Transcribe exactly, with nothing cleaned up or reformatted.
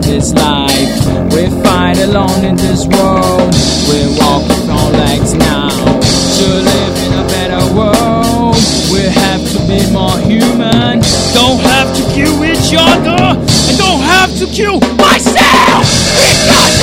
this life. We fight alone in this world. We're walking on legs now. To live in a better world, we have to be more human. Don't have to kill each other, and don't have to kill myself. Because